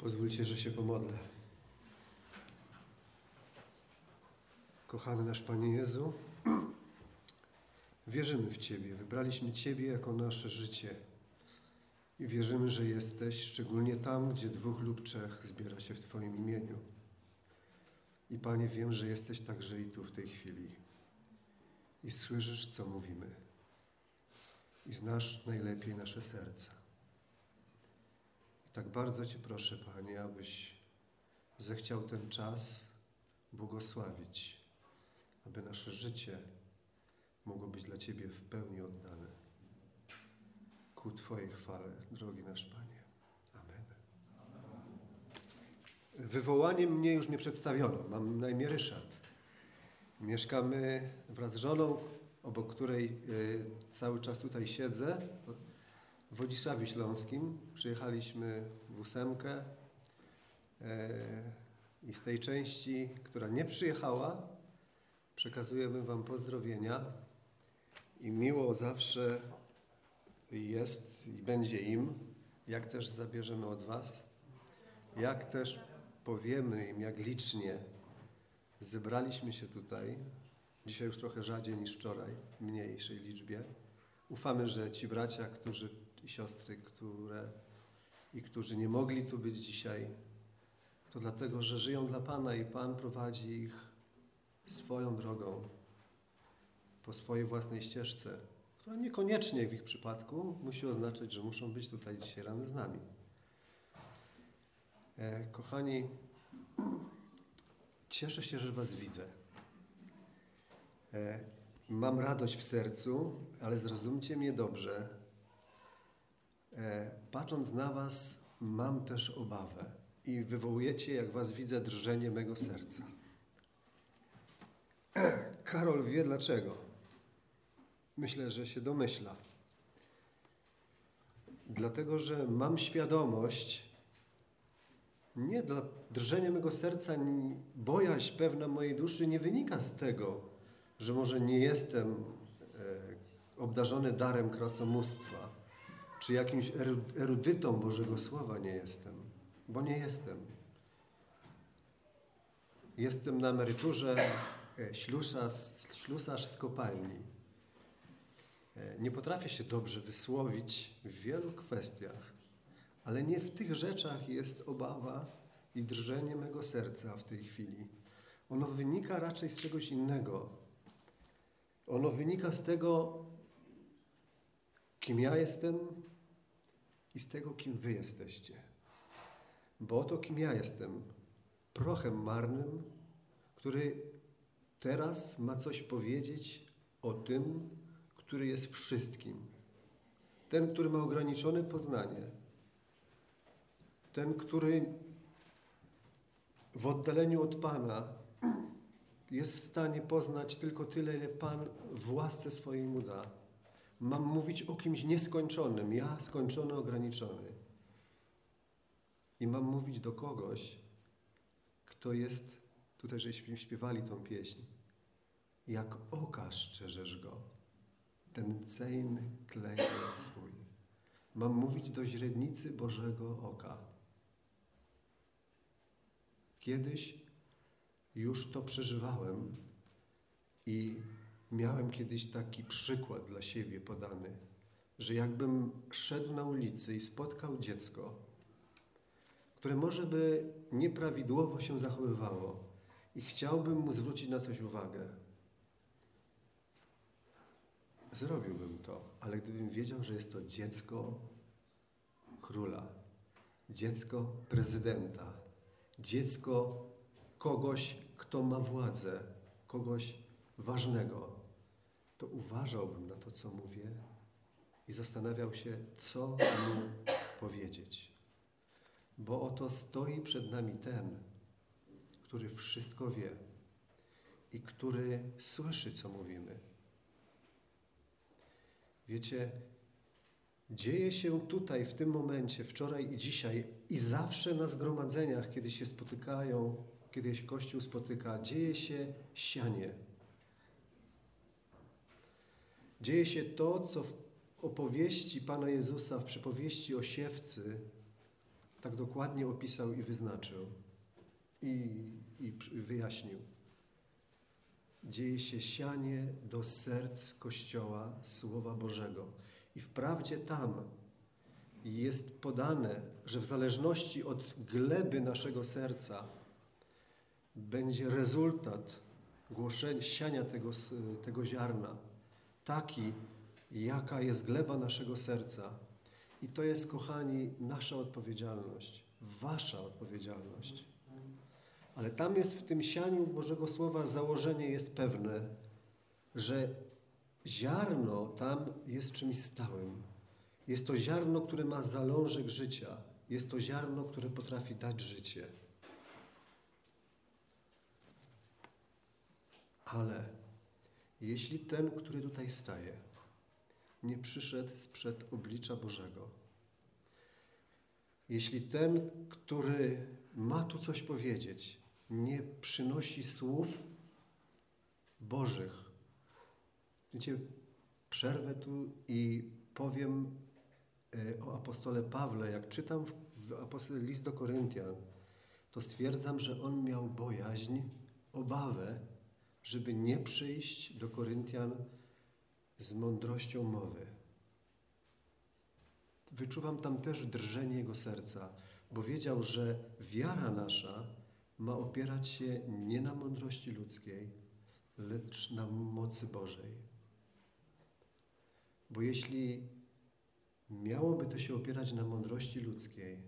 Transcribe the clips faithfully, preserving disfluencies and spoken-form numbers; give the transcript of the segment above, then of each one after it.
Pozwólcie, że się pomodlę. Kochany nasz Panie Jezu, wierzymy w Ciebie. Wybraliśmy Ciebie jako nasze życie. I wierzymy, że jesteś szczególnie tam, gdzie dwóch lub trzech zbiera się w Twoim imieniu. I Panie, wiem, że jesteś także i tu w tej chwili. I słyszysz, co mówimy. I znasz najlepiej nasze serca. I tak bardzo Cię proszę, Panie, abyś zechciał ten czas błogosławić, aby nasze życie mogło być dla Ciebie w pełni oddane. Ku Twojej chwale, drogi nasz Panie. Amen. Wywołaniem mnie już mnie przedstawiono. Mam na imię Ryszard. Mieszkamy wraz z żoną, obok której cały czas tutaj siedzę, w Wodzisławiu Śląskim. Przyjechaliśmy w ósemkę i z tej części, która nie przyjechała, przekazujemy Wam pozdrowienia i miło zawsze jest i będzie im, jak też zabierzemy od Was, jak też powiemy im, jak licznie zebraliśmy się tutaj. Dzisiaj już trochę rzadziej niż wczoraj, w mniejszej liczbie. Ufamy, że ci bracia, którzy i siostry, które i którzy nie mogli tu być dzisiaj, to dlatego, że żyją dla Pana i Pan prowadzi ich swoją drogą, po swojej własnej ścieżce, która niekoniecznie w ich przypadku musi oznaczać, że muszą być tutaj dzisiaj rano z nami. E, kochani, cieszę się, że Was widzę. E, mam radość w sercu, ale zrozumcie mnie dobrze. E, patrząc na Was, mam też obawę i wywołujecie, jak Was widzę, drżenie mego serca. Karol wie dlaczego. Myślę, że się domyśla. Dlatego, że mam świadomość, nie dla drżenia mego serca, bojaźń pewna mojej duszy nie wynika z tego, że może nie jestem e, obdarzony darem krasomóstwa, czy jakimś erudytą Bożego Słowa nie jestem, bo nie jestem. Jestem na emeryturze ślusarz, ślusarz z kopalni. Nie potrafię się dobrze wysłowić w wielu kwestiach, ale nie w tych rzeczach jest obawa i drżenie mego serca w tej chwili. Ono wynika raczej z czegoś innego. Ono wynika z tego, kim ja jestem i z tego, kim wy jesteście. Bo oto kim ja jestem. Prochem marnym, który teraz ma coś powiedzieć o tym, który jest wszystkim. Ten, który ma ograniczone poznanie. Ten, który w oddaleniu od Pana jest w stanie poznać tylko tyle, ile Pan w łasce swojej mu da. Mam mówić o kimś nieskończonym, ja skończony, ograniczony. I mam mówić do kogoś, kto jest, tutaj żeśmy śpiewali tą pieśń, jak oka szczerzesz go, ten cejny klej swój. Mam mówić do źrenicy Bożego oka. Kiedyś już to przeżywałem i miałem kiedyś taki przykład dla siebie podany, że jakbym szedł na ulicy i spotkał dziecko, które może by nieprawidłowo się zachowywało i chciałbym mu zwrócić na coś uwagę, zrobiłbym to, ale gdybym wiedział, że jest to dziecko króla, dziecko prezydenta, dziecko kogoś, kto ma władzę, kogoś ważnego, to uważałbym na to, co mówię i zastanawiał się, co mu powiedzieć. Bo oto stoi przed nami ten, który wszystko wie i który słyszy, co mówimy. Wiecie, dzieje się tutaj, w tym momencie, wczoraj i dzisiaj i zawsze na zgromadzeniach, kiedy się spotykają, kiedy się Kościół spotyka, dzieje się sianie. Dzieje się to, co w opowieści Pana Jezusa, w przypowieści o siewcy tak dokładnie opisał i wyznaczył i, i wyjaśnił. Dzieje się sianie do serc Kościoła Słowa Bożego. I wprawdzie tam jest podane, że w zależności od gleby naszego serca będzie rezultat głoszenia, siania tego, tego ziarna taki, jaka jest gleba naszego serca. I to jest, kochani, nasza odpowiedzialność, wasza odpowiedzialność. Ale tam jest w tym sianiu Bożego Słowa założenie jest pewne, że ziarno tam jest czymś stałym. Jest to ziarno, które ma zalążek życia. Jest to ziarno, które potrafi dać życie. Ale jeśli ten, który tutaj staje, nie przyszedł sprzed oblicza Bożego, jeśli ten, który ma tu coś powiedzieć, nie przynosi słów Bożych. Wiecie, przerwę tu i powiem o apostole Pawle. Jak czytam w, w list do Koryntian, to stwierdzam, że on miał bojaźń, obawę, żeby nie przyjść do Koryntian z mądrością mowy. Wyczuwam tam też drżenie jego serca, bo wiedział, że wiara nasza ma opierać się nie na mądrości ludzkiej, lecz na mocy Bożej. Bo jeśli miałoby to się opierać na mądrości ludzkiej,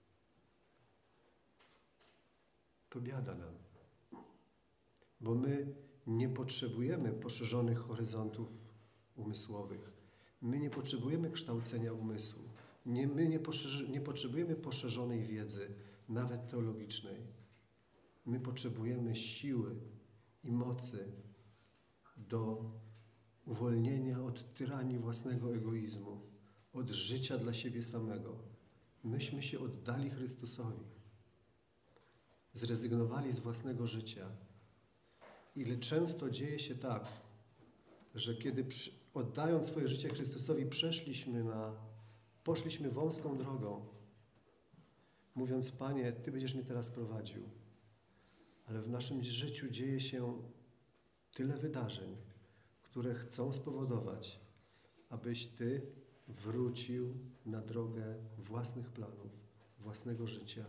to biada nam. Bo my nie potrzebujemy poszerzonych horyzontów umysłowych. My nie potrzebujemy kształcenia umysłu. Nie, my nie, poszerzy, nie potrzebujemy poszerzonej wiedzy, nawet teologicznej. My potrzebujemy siły i mocy do uwolnienia od tyranii własnego egoizmu, od życia dla siebie samego. Myśmy się oddali Chrystusowi. Zrezygnowali z własnego życia. Ile często dzieje się tak, że kiedy przy, oddając swoje życie Chrystusowi przeszliśmy na, poszliśmy wąską drogą, mówiąc: Panie, Ty będziesz mnie teraz prowadził. Ale w naszym życiu dzieje się tyle wydarzeń, które chcą spowodować, abyś Ty wrócił na drogę własnych planów, własnego życia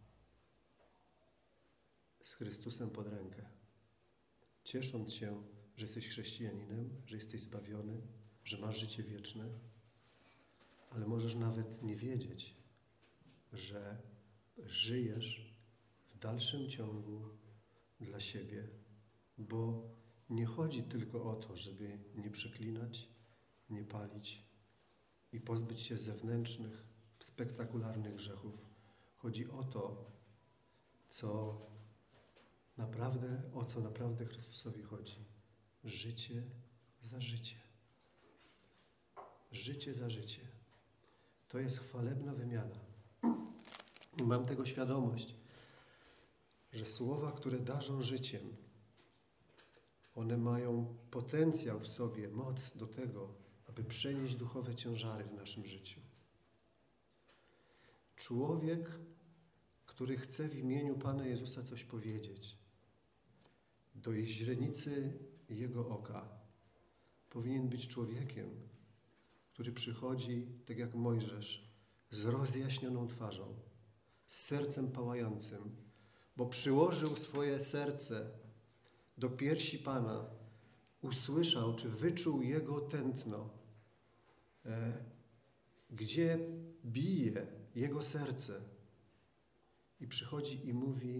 z Chrystusem pod rękę. Ciesząc się, że jesteś chrześcijaninem, że jesteś zbawiony, że masz życie wieczne, ale możesz nawet nie wiedzieć, że żyjesz w dalszym ciągu dla siebie, bo nie chodzi tylko o to, żeby nie przeklinać, nie palić i pozbyć się zewnętrznych, spektakularnych grzechów. Chodzi o to, co naprawdę, o co naprawdę Chrystusowi chodzi. Życie za życie. Życie za życie. To jest chwalebna wymiana. I mam tego świadomość, że słowa, które darzą życiem, one mają potencjał w sobie, moc do tego, aby przenieść duchowe ciężary w naszym życiu. Człowiek, który chce w imieniu Pana Jezusa coś powiedzieć, do źrenicy Jego oka, powinien być człowiekiem, który przychodzi, tak jak Mojżesz, z rozjaśnioną twarzą, z sercem pałającym, bo przyłożył swoje serce do piersi Pana, usłyszał, czy wyczuł Jego tętno, e, gdzie bije Jego serce. I przychodzi i mówi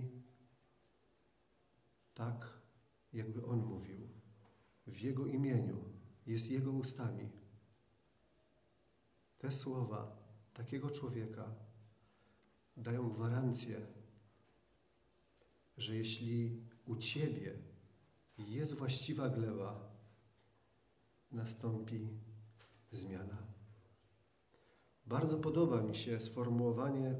tak, jakby On mówił. W Jego imieniu, jest Jego ustami. Te słowa takiego człowieka dają gwarancję, że jeśli u Ciebie jest właściwa gleba, nastąpi zmiana. Bardzo podoba mi się sformułowanie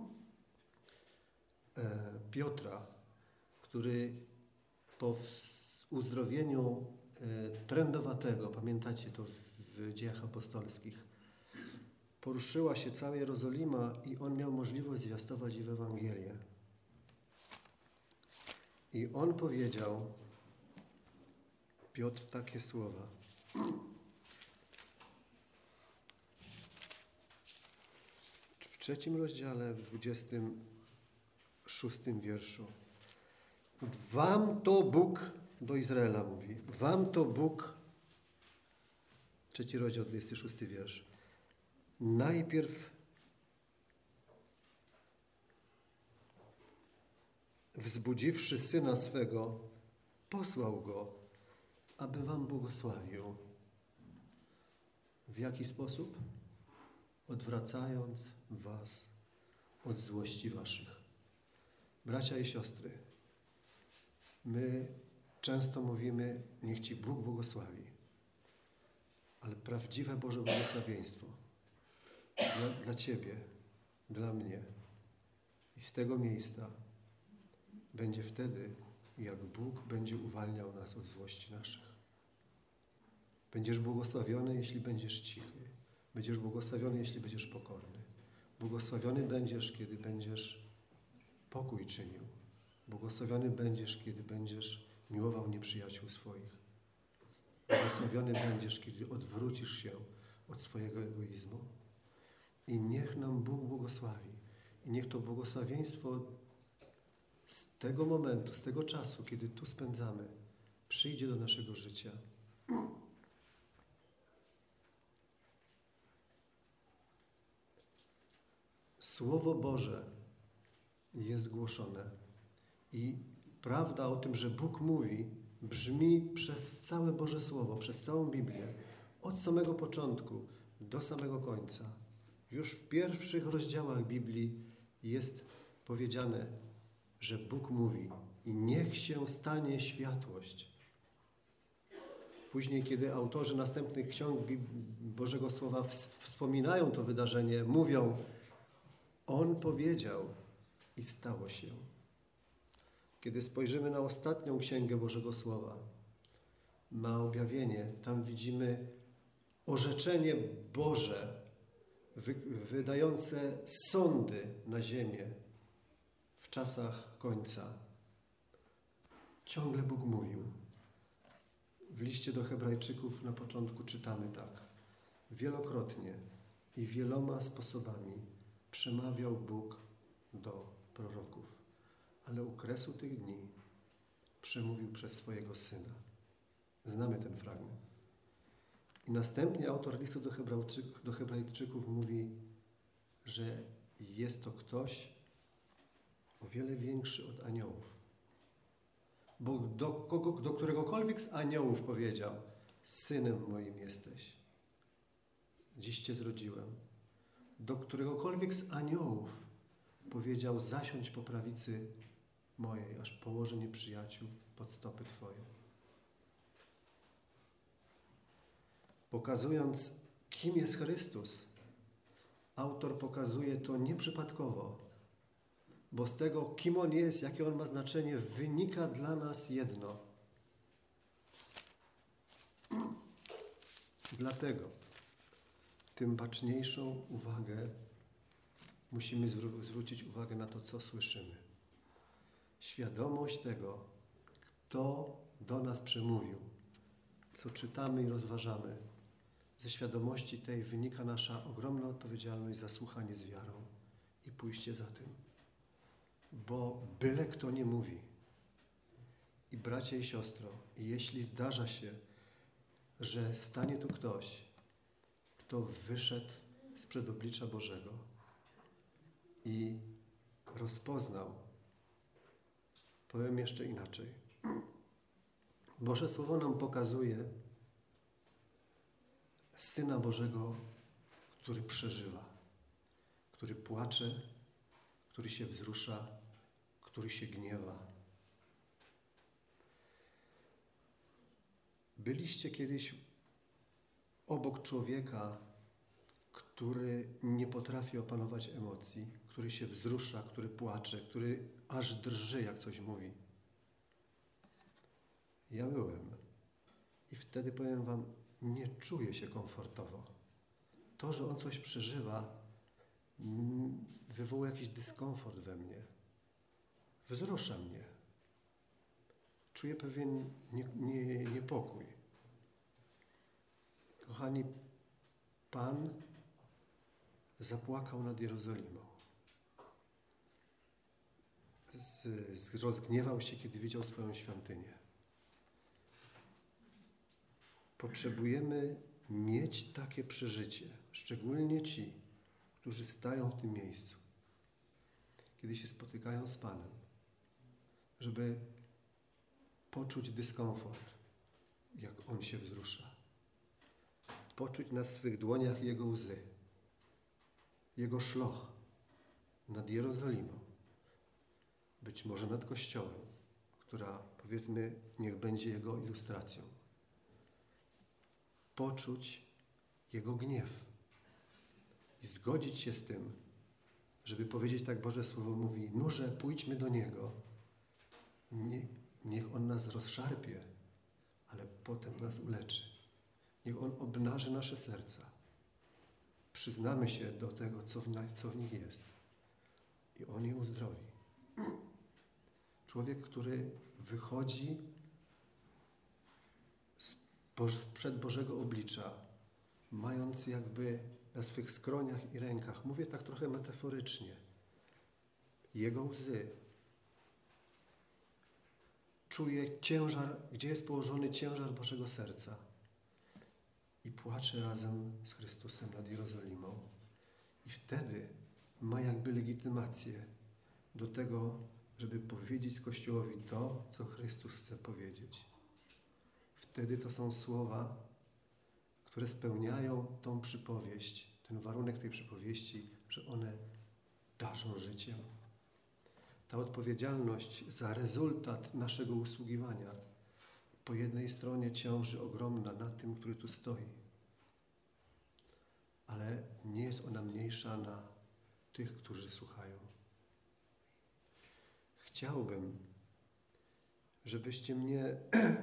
Piotra, który po poruszyła się cała Jerozolima i on miał możliwość zwiastować im Ewangelię. I on powiedział, Piotr, takie słowa. W trzecim rozdziale, w dwudziestym szóstym wierszu. Wam to Bóg, do Izraela mówi, wam to Bóg, trzeci rozdział, dwudziesty szósty wiersz, najpierw wzbudziwszy Syna swego, posłał Go, aby wam błogosławił. W jaki sposób? Odwracając was od złości waszych. Bracia i siostry, my często mówimy, niech Ci Bóg błogosławi, ale prawdziwe Boże błogosławieństwo dla, dla Ciebie, dla mnie i z tego miejsca będzie wtedy, jak Bóg będzie uwalniał nas od złości naszych. Będziesz błogosławiony, jeśli będziesz cichy. Będziesz błogosławiony, jeśli będziesz pokorny. Błogosławiony będziesz, kiedy będziesz pokój czynił. Błogosławiony będziesz, kiedy będziesz miłował nieprzyjaciół swoich. Błogosławiony będziesz, kiedy odwrócisz się od swojego egoizmu. I niech nam Bóg błogosławi. I niech to błogosławieństwo z tego momentu, z tego czasu, kiedy tu spędzamy, przyjdzie do naszego życia. Słowo Boże jest głoszone i prawda o tym, że Bóg mówi, brzmi przez całe Boże Słowo, przez całą Biblię, od samego początku do samego końca. Już w pierwszych rozdziałach Biblii jest powiedziane, że Bóg mówi i niech się stanie światłość. Później, kiedy autorzy następnych ksiąg Bożego Słowa wspominają to wydarzenie, mówią, On powiedział i stało się. Kiedy spojrzymy na ostatnią księgę Bożego Słowa, na objawienie, tam widzimy orzeczenie Boże, wy, wydające sądy na ziemię w czasach końca. Ciągle Bóg mówił. W liście do Hebrajczyków na początku czytamy tak. Wielokrotnie i wieloma sposobami przemawiał Bóg do proroków, ale u kresu tych dni przemówił przez swojego Syna. Znamy ten fragment. I następnie autor listu do, Hebrajczyk, do Hebrajczyków mówi, że jest to ktoś o wiele większy od aniołów. Bo do, kogo, do któregokolwiek z aniołów powiedział, Synem moim jesteś. Dziś Cię zrodziłem. Do któregokolwiek z aniołów powiedział, zasiądź po prawicy mojej, aż położę nieprzyjaciół pod stopy Twoje. Pokazując, kim jest Chrystus, autor pokazuje to nieprzypadkowo, bo z tego, kim On jest, jakie On ma znaczenie, wynika dla nas jedno. Dlatego tym baczniejszą uwagę musimy zwró- zwrócić uwagę na to, co słyszymy. Świadomość tego, kto do nas przemówił, co czytamy i rozważamy. Ze świadomości tej wynika nasza ogromna odpowiedzialność za słuchanie z wiarą i pójście za tym. Bo byle kto nie mówi. I bracie i siostro, jeśli zdarza się, że stanie tu ktoś, kto wyszedł sprzed oblicza Bożego i rozpoznał, powiem jeszcze inaczej, Boże Słowo nam pokazuje Syna Bożego, który przeżywa, który płacze, który się wzrusza, który się gniewa. Byliście kiedyś obok człowieka, który nie potrafi opanować emocji, który się wzrusza, który płacze, który aż drży, jak coś mówi. Ja byłem. I wtedy powiem wam, nie czuję się komfortowo. to, że on coś przeżywa, wywołuje jakiś dyskomfort we mnie. Wzrusza mnie. Czuję pewien nie, nie, niepokój. Kochani, Pan zapłakał nad Jerozolimą. Z, z, rozgniewał się, kiedy widział swoją świątynię. Potrzebujemy mieć takie przeżycie, szczególnie ci, którzy stają w tym miejscu, kiedy się spotykają z Panem, żeby poczuć dyskomfort, jak On się wzrusza. Poczuć na swych dłoniach Jego łzy, Jego szloch nad Jerozolimą, być może nad Kościołem, która, powiedzmy, niech będzie Jego ilustracją. Poczuć Jego gniew i zgodzić się z tym, żeby powiedzieć, tak Boże Słowo mówi, nurze, pójdźmy do Niego. Nie, niech On nas rozszarpie, ale potem nas uleczy. Niech On obnaży nasze serca. Przyznamy się do tego, co w, co w nich jest. I On je uzdrowi. Człowiek, który wychodzi przed Bożego oblicza, mając jakby na swych skroniach i rękach, mówię tak trochę metaforycznie, Jego łzy. Czuje ciężar, gdzie jest położony ciężar Bożego serca i płacze razem z Chrystusem nad Jerozolimą. I wtedy ma jakby legitymację do tego, żeby powiedzieć Kościołowi to, co Chrystus chce powiedzieć. Wtedy to są słowa, które spełniają tą przypowieść, ten warunek tej przypowieści, że one darzą życiem. Ta odpowiedzialność za rezultat naszego usługiwania po jednej stronie ciąży ogromna na tym, który tu stoi. Ale nie jest ona mniejsza na tych, którzy słuchają. Chciałbym, żebyście mnie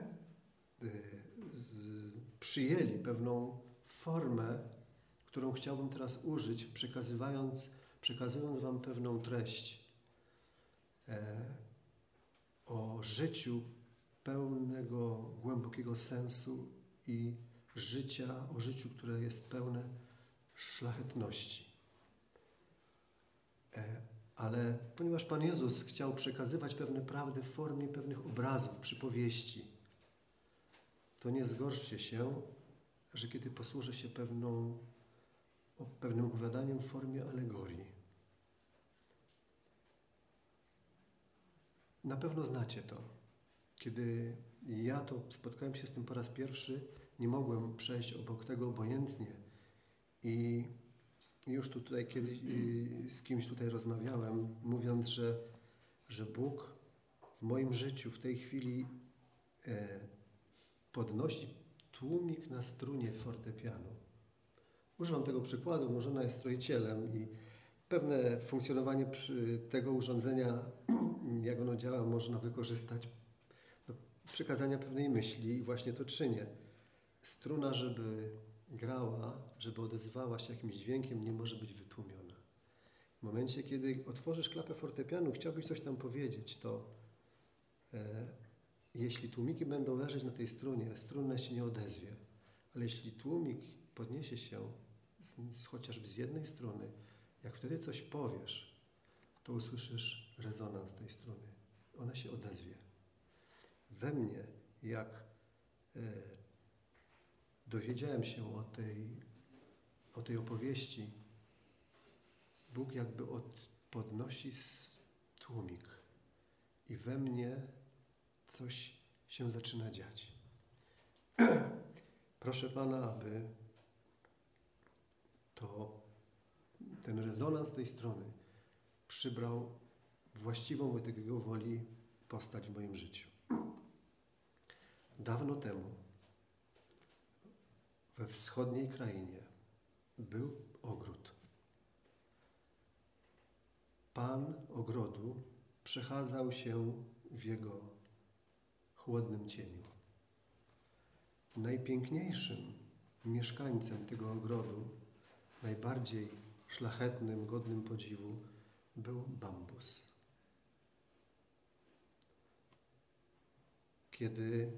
przyjęli pewną formę, którą chciałbym teraz użyć, przekazywając, przekazując wam pewną treść e, o życiu pełnego, głębokiego sensu i życia, o życiu, które jest pełne szlachetności. E, ale ponieważ Pan Jezus chciał przekazywać pewne prawdy w formie pewnych obrazów, przypowieści, to nie zgorszcie się, że kiedy posłużę się pewną, pewnym opowiadaniem w formie alegorii. Na pewno znacie to. Kiedy ja to spotkałem się z tym po raz pierwszy, nie mogłem przejść obok tego obojętnie. I już tutaj kiedyś z kimś tutaj rozmawiałem, mówiąc, że, że Bóg w moim życiu w tej chwili e, podnosi tłumik na strunie fortepianu. Używam tego przykładu, bo żona jest stroicielem i pewne funkcjonowanie tego urządzenia, jak ono działa, można wykorzystać do przekazania pewnej myśli i właśnie to czynię. Struna, żeby grała, żeby odezwała się jakimś dźwiękiem, nie może być wytłumiona. W momencie, kiedy otworzysz klapę fortepianu, chciałbyś coś tam powiedzieć, to e, jeśli tłumiki będą leżeć na tej strunie, struna się nie odezwie. Ale jeśli tłumik podniesie się z, z, chociażby z jednej struny, jak wtedy coś powiesz, to usłyszysz rezonans tej struny. Ona się odezwie. We mnie, jak e, dowiedziałem się o tej, o tej opowieści, Bóg jakby od, podnosi tłumik i we mnie coś się zaczyna dziać. Proszę Pana, aby to, ten rezonans tej strony przybrał właściwą według Jego woli postać w moim życiu. Dawno temu we wschodniej krainie był ogród. Pan ogrodu przechadzał się w jego chłodnym cieniu. Najpiękniejszym mieszkańcem tego ogrodu najbardziej szlachetnym, godnym podziwu był bambus. Kiedy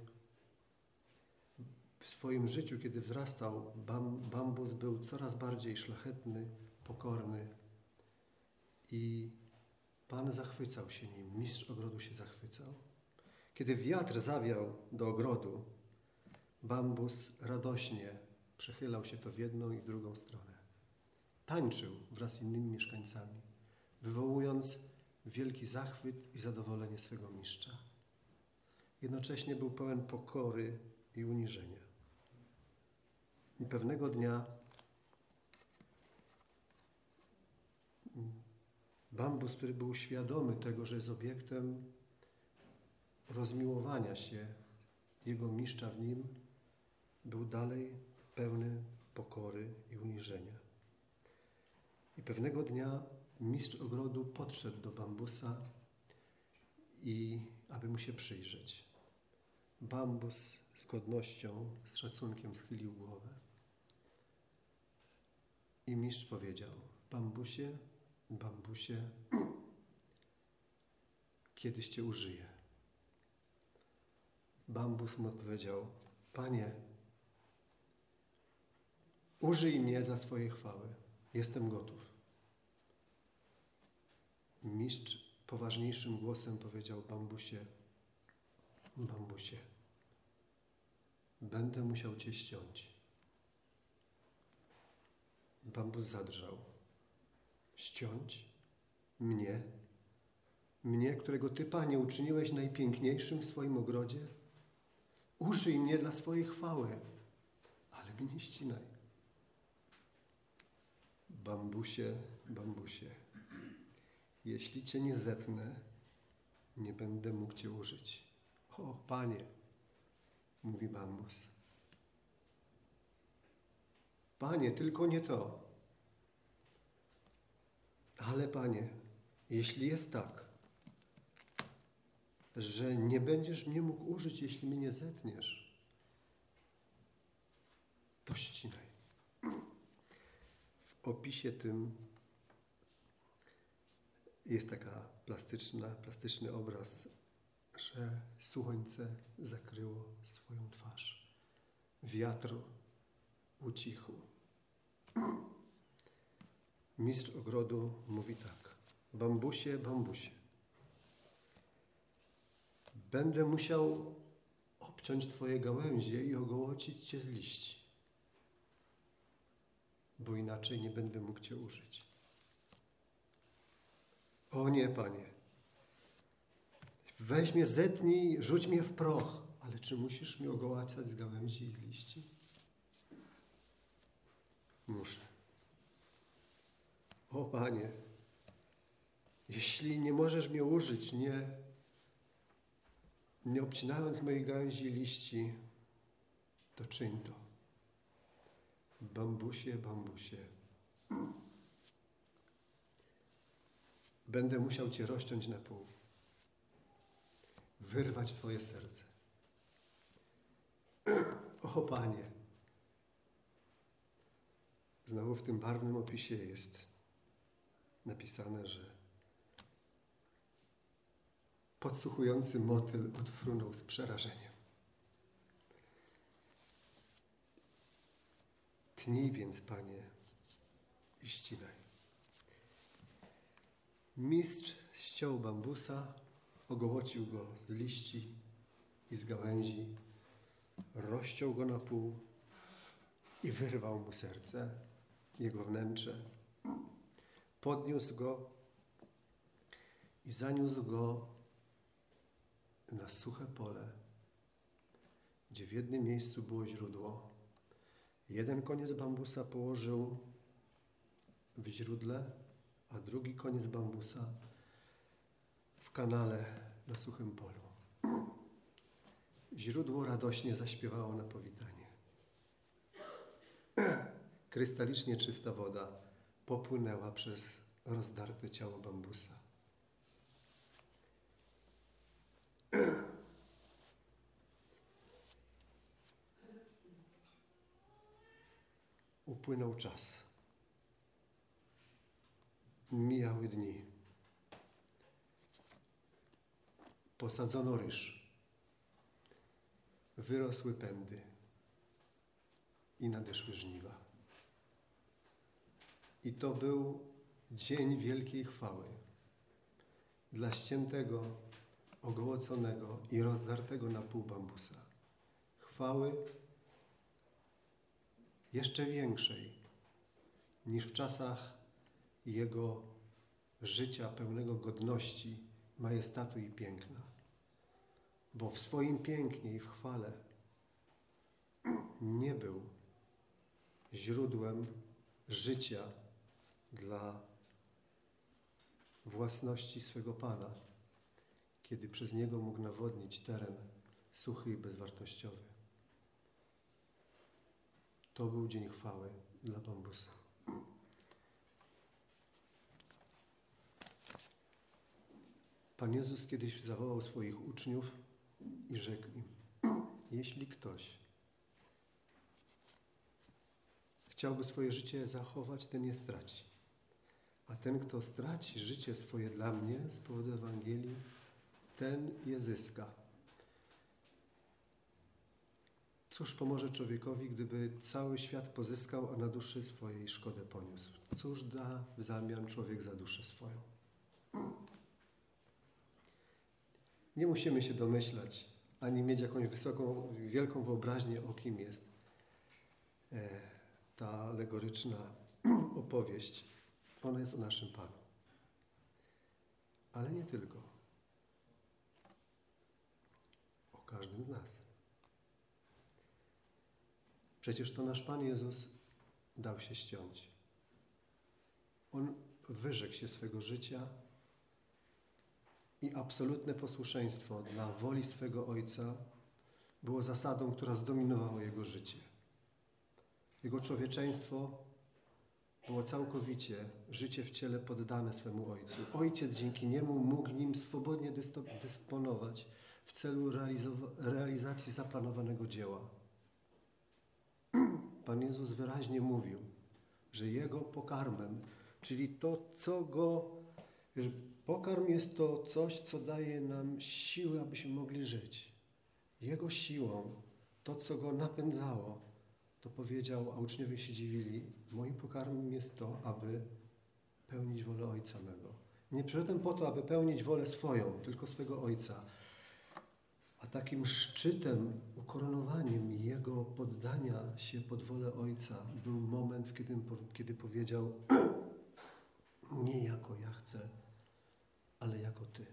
w swoim życiu, kiedy wzrastał, bam, bambus był coraz bardziej szlachetny, pokorny i Pan zachwycał się nim, mistrz ogrodu się zachwycał. Kiedy wiatr zawiał do ogrodu, bambus radośnie przechylał się to w jedną i w drugą stronę. Tańczył wraz z innymi mieszkańcami, wywołując wielki zachwyt i zadowolenie swego mistrza. Jednocześnie był pełen pokory i uniżenia. I pewnego dnia bambus, który był świadomy tego, że jest obiektem rozmiłowania się jego mistrza w nim, był dalej pełny pokory i uniżenia. I pewnego dnia mistrz ogrodu podszedł do bambusa i aby mu się przyjrzeć. Bambus z godnością, z szacunkiem schylił głowę. I mistrz powiedział: bambusie, bambusie, kiedyś cię użyję. Bambus mu odpowiedział: Panie, użyj mnie dla swojej chwały. Jestem gotów. Mistrz poważniejszym głosem powiedział bambusie: bambusie, będę musiał cię ściąć. Bambus zadrżał. Ściąć? Mnie? Mnie, którego Ty, Panie, uczyniłeś najpiękniejszym w swoim ogrodzie? Użyj mnie dla swojej chwały, ale mnie nie ścinaj. Bambusie, bambusie, jeśli Cię nie zetnę, nie będę mógł Cię użyć. O, Panie, mówi bambus. Panie, tylko nie to. Ale Panie, jeśli jest tak, że nie będziesz mnie mógł użyć, jeśli mnie nie zetniesz, to ścinaj. W opisie tym jest taka plastyczna, plastyczny obraz, że słońce zakryło swoją twarz. Wiatr ucichł. Mistrz ogrodu mówi tak: bambusie, bambusie, będę musiał obciąć Twoje gałęzie i ogołocić Cię z liści, bo inaczej nie będę mógł Cię użyć. O nie, Panie, weź mnie, zetnij, rzuć mnie w proch, ale czy musisz mnie ogołacać z gałęzi i z liści? Muszę. O Panie, jeśli nie możesz mnie użyć, nie, nie obcinając moich gałęzi i liści, to czyń to. Bambusie, bambusie, będę musiał Cię rozciąć na pół, wyrwać Twoje serce. O Panie, znowu w tym barwnym opisie jest napisane, że podsłuchujący motyl odfrunął z przerażeniem. Tnij więc, Panie, i ścinaj. Mistrz ściął bambusa, ogołocił go z liści i z gałęzi, rozciął go na pół i wyrwał mu serce, jego wnętrze. Podniósł go i zaniósł go na suche pole, gdzie w jednym miejscu było źródło. Jeden koniec bambusa położył w źródle, a drugi koniec bambusa w kanale na suchym polu. Źródło radośnie zaśpiewało na powitanie. Krystalicznie czysta woda popłynęła przez rozdarte ciało bambusa. Upłynął czas. mijały dni. Posadzono ryż. Wyrosły pędy. I nadeszły żniwa. I to był dzień wielkiej chwały dla ściętego, ogołoconego i rozdartego na pół bambusa. Chwały jeszcze większej niż w czasach jego życia pełnego godności, majestatu i piękna. Bo w swoim pięknie i w chwale nie był źródłem życia dla własności swego Pana, kiedy przez niego mógł nawodnić teren suchy i bezwartościowy. To był dzień chwały dla bambusa. Pan Jezus kiedyś zawołał swoich uczniów i rzekł im: jeśli ktoś chciałby swoje życie zachować, ten je straci. A ten, kto straci życie swoje dla mnie z powodu Ewangelii, ten je zyska. Cóż pomoże człowiekowi, gdyby cały świat pozyskał, a na duszy swojej szkodę poniósł? Cóż da w zamian człowiek za duszę swoją? Nie musimy się domyślać, ani mieć jakąś wysoką, wielką wyobraźnię, o kim jest e, ta alegoryczna opowieść. Ona jest o naszym Panu. Ale nie tylko. O każdym z nas. Przecież to nasz Pan Jezus dał się ściąć. On wyrzekł się swego życia i absolutne posłuszeństwo dla woli swego Ojca było zasadą, która zdominowała Jego życie. Jego człowieczeństwo było całkowicie życie w ciele poddane swemu Ojcu. Ojciec dzięki niemu mógł nim swobodnie dysponować w celu realizacji zaplanowanego dzieła. Pan Jezus wyraźnie mówił, że Jego pokarmem, czyli to, co Go... Pokarm jest to coś, co daje nam siły, abyśmy mogli żyć. Jego siłą, to, co Go napędzało, to powiedział, a uczniowie się dziwili, moim pokarmem jest to, aby pełnić wolę Ojca mego. Nie przyszedłem po to, aby pełnić wolę swoją, tylko swego Ojca. A takim szczytem, ukoronowaniem Jego poddania się pod wolę Ojca był moment, kiedy, kiedy powiedział, nie jako ja chcę, ale jako Ty.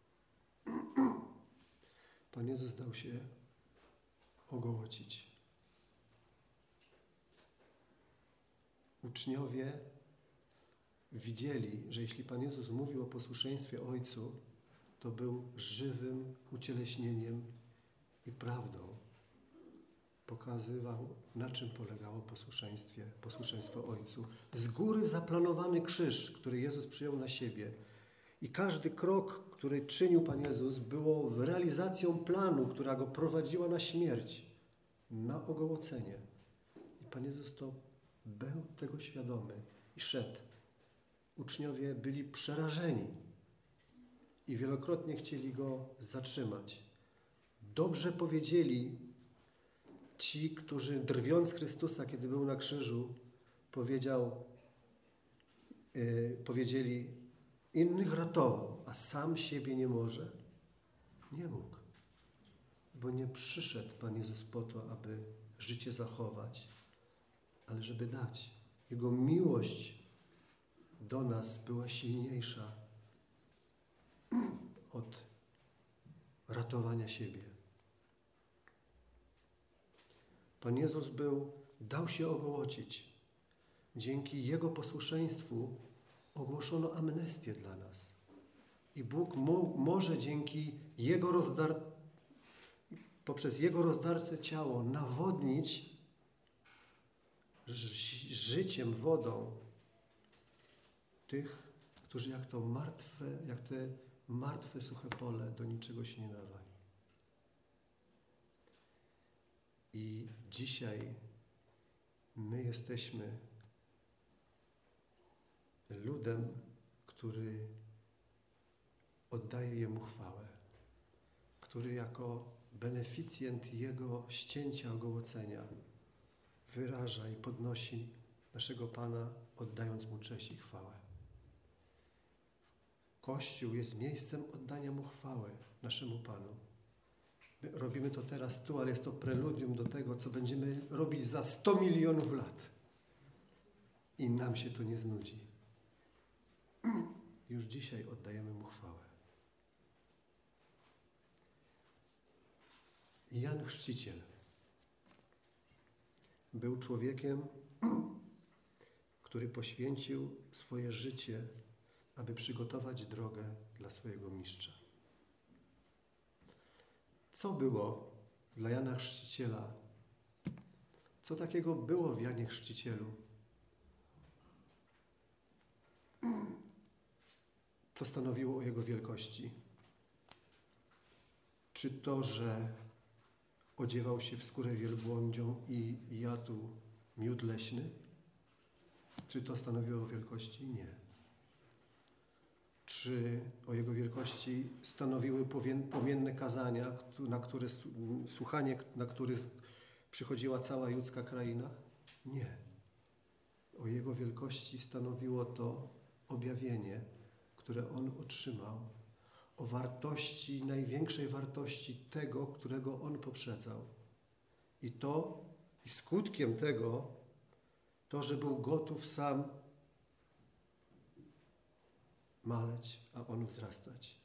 Pan Jezus dał się ogołocić. Uczniowie widzieli, że jeśli Pan Jezus mówił o posłuszeństwie Ojcu, to był żywym ucieleśnieniem i prawdą. Pokazywał, na czym polegało posłuszeństwie, posłuszeństwo Ojcu. Z góry zaplanowany krzyż, który Jezus przyjął na siebie. I każdy krok, który czynił Pan Jezus, było realizacją planu, która Go prowadziła na śmierć, na ogołocenie. I Pan Jezus to był tego świadomy i szedł. Uczniowie byli przerażeni i wielokrotnie chcieli Go zatrzymać. Dobrze powiedzieli ci, którzy drwiąc Chrystusa, kiedy był na krzyżu, powiedział, yy, powiedzieli, innych ratował, a sam siebie nie może. Nie mógł, bo nie przyszedł Pan Jezus po to, aby życie zachować, ale żeby dać. Jego miłość do nas była silniejsza od ratowania siebie. Pan Jezus był, dał się ogołocić. Dzięki Jego posłuszeństwu ogłoszono amnestię dla nas. I Bóg mo może dzięki Jego rozdar poprzez Jego rozdarte ciało nawodnić życiem, wodą tych, którzy jak to martwe, jak te martwe, suche pole do niczego się nie nadawali. I dzisiaj my jesteśmy ludem, który oddaje Jemu chwałę, który jako beneficjent Jego ścięcia, ogołocenia wyraża i podnosi naszego Pana, oddając Mu cześć i chwałę. Kościół jest miejscem oddania Mu chwały, naszemu Panu. My robimy to teraz tu, ale jest to preludium do tego, co będziemy robić za sto milionów lat. I nam się to nie znudzi. Już dzisiaj oddajemy Mu chwałę. Jan Chrzciciel był człowiekiem, który poświęcił swoje życie, aby przygotować drogę dla swojego mistrza. Co było dla Jana Chrzciciela? Co takiego było w Janie Chrzcicielu? Co stanowiło o jego wielkości? Czy to, że odziewał się w skórę wielbłądzią i jadł miód leśny? Czy to stanowiło o wielkości? Nie. Czy o jego wielkości stanowiły płomienne kazania, na które, słuchanie, na które przychodziła cała judzka kraina? Nie. O jego wielkości stanowiło to objawienie, które on otrzymał, o wartości, największej wartości tego, którego on poprzedzał. I to, i skutkiem tego, to, że był gotów sam maleć, a on wzrastać.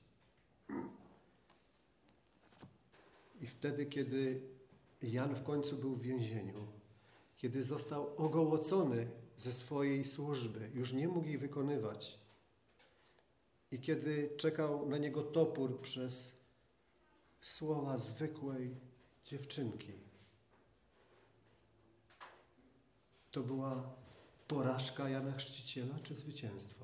I wtedy, kiedy Jan w końcu był w więzieniu, kiedy został ogołocony ze swojej służby, już nie mógł jej wykonywać, i kiedy czekał na niego topór przez słowa zwykłej dziewczynki, to była porażka Jana Chrzciciela czy zwycięstwo?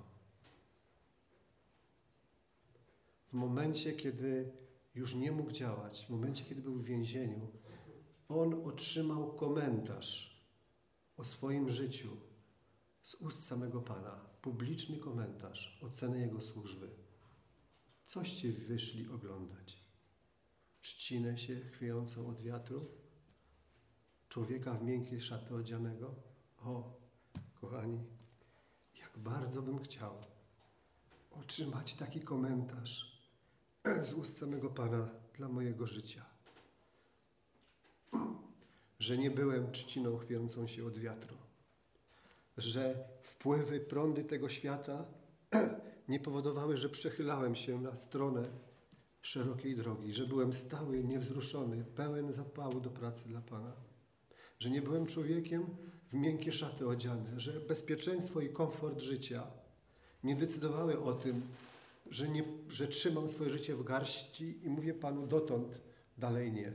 W momencie, kiedy już nie mógł działać, w momencie, kiedy był w więzieniu, on otrzymał komentarz o swoim życiu z ust samego Pana. Publiczny komentarz, ocenę jego służby. Coście wyszli oglądać? Trzcinę się chwiejącą od wiatru? Człowieka w miękkie szaty odzianego? O, kochani, jak bardzo bym chciał otrzymać taki komentarz z ust samego Pana dla mojego życia. Że nie byłem trzciną chwiejącą się od wiatru. Że wpływy, prądy tego świata nie powodowały, że przechylałem się na stronę szerokiej drogi, że byłem stały, niewzruszony, pełen zapału do pracy dla Pana. Że nie byłem człowiekiem w miękkie szaty odziane, że bezpieczeństwo i komfort życia nie decydowały o tym, że, nie, że trzymam swoje życie w garści i mówię Panu dotąd, dalej nie.